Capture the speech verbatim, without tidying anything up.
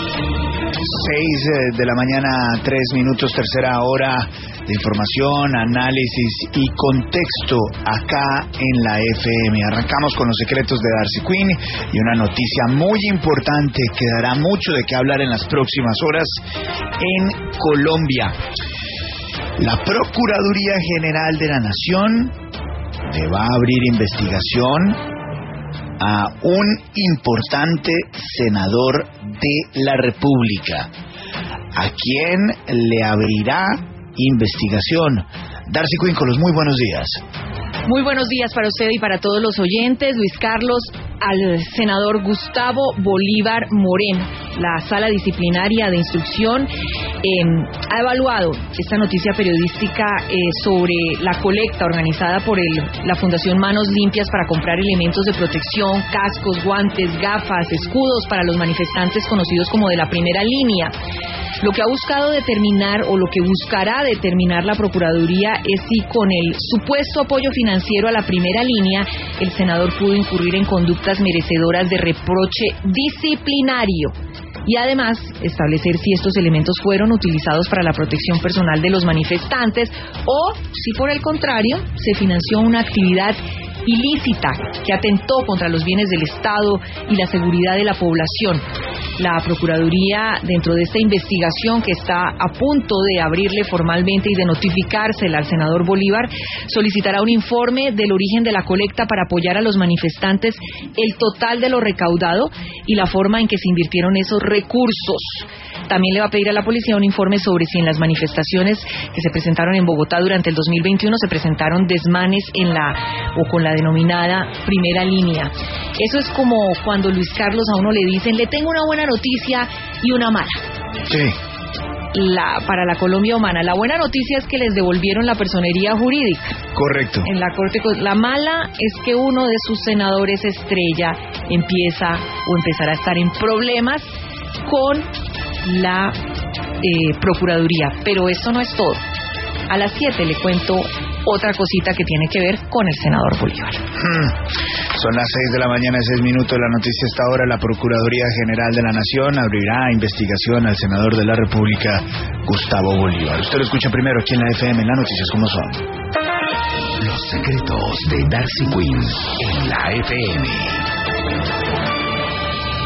Seis de la mañana, tres minutos, tercera hora de información, análisis y contexto acá en la F M. Arrancamos con los secretos de Darcy Quinn y una noticia muy importante que dará mucho de qué hablar en las próximas horas en Colombia. La Procuraduría General de la Nación le va a abrir investigación a un importante senador de la República, a quien le abrirá investigación. Darcy Quinn, con los muy buenos días. Muy buenos días para usted y para todos los oyentes. Luis Carlos, al senador Gustavo Bolívar Moreno. La Sala Disciplinaria de Instrucción eh, ha evaluado esta noticia periodística eh, sobre la colecta organizada por el, la Fundación Manos Limpias para comprar elementos de protección, cascos, guantes, gafas, escudos para los manifestantes conocidos como de la primera línea. Lo que ha buscado determinar o lo que buscará determinar la Procuraduría es si con el supuesto apoyo financiero a la primera línea el senador pudo incurrir en conductas merecedoras de reproche disciplinario y además establecer si estos elementos fueron utilizados para la protección personal de los manifestantes o si por el contrario se financió una actividad ilícita que atentó contra los bienes del Estado y la seguridad de la población. La Procuraduría, dentro de esta investigación que está a punto de abrirle formalmente y de notificársela al senador Bolívar, solicitará un informe del origen de la colecta para apoyar a los manifestantes, el total de lo recaudado y la forma en que se invirtieron esos recursos. También le va a pedir a la policía un informe sobre si en las manifestaciones que se presentaron en Bogotá durante el dos mil veintiuno se presentaron desmanes en la o con la denominada primera línea. Eso es como cuando, Luis Carlos, a uno le dicen, le tengo una buena noticia y una mala. Sí. La, para la Colombia humana. La buena noticia es que les devolvieron la personería jurídica. Correcto. En la Corte. La mala es que uno de sus senadores estrella empieza o empezará a estar en problemas con la eh, Procuraduría. Pero eso no es todo. A las siete le cuento otra cosita que tiene que ver con el senador Bolívar. Hmm. Son las seis de la mañana, seis minutos. La noticia está ahora. La Procuraduría General de la Nación abrirá investigación al senador de la República, Gustavo Bolívar. Usted lo escucha primero aquí en la F M, en las noticias como son. Los secretos de Darcy Quinn en la F M.